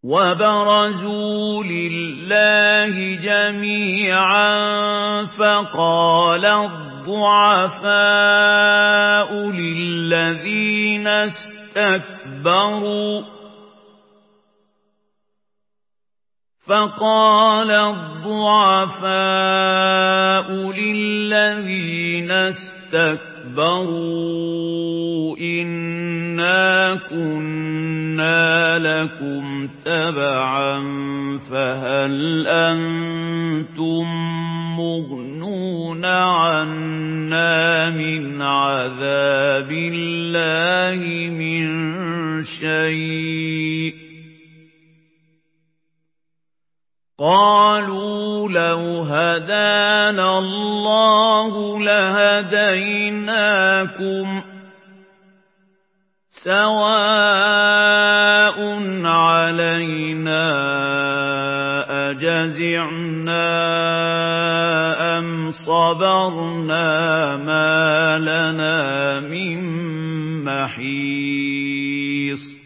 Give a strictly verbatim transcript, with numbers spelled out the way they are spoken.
وَبَرَزُوا لِلَّهِ جَمِيعًا فَقَالَ الضُّعَفَاءُ لِلَّذِينَ اسْتَكْبَرُوا فَقَالَ الضُّعَفَاءُ لِلَّذِينَ اسْتَكْبَرُوا إِنَّا كُنَّا لَكُمْ تَبَعًا فَهَلْ أَنتُم مُّغْنُونَ عَنَّا مِنْ عَذَابِ اللَّهِ مِن شَيْءٍ قَالُوا لَوْ هَدَانَا اللَّهُ لَهَدَيْنَاكُمْ سَوَاءٌ عَلَيْنَا أَجَزِعْنَا أَمْ صَبَرْنَا مَا لَنَا مِن مَّحِيصٍ